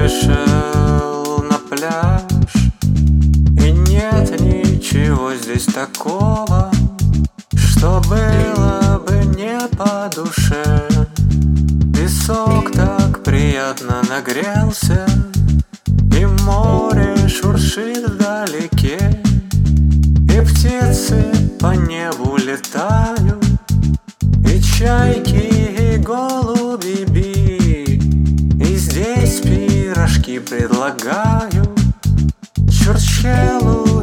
вышел на пляж, и нет ничего здесь такого, что было бы не по душе. Песок так приятно нагрелся, и море шуршит вдалеке, и птицы по небу летают, и чайки, и голуби би, и здесь пирожки предлагают, чурчхеллу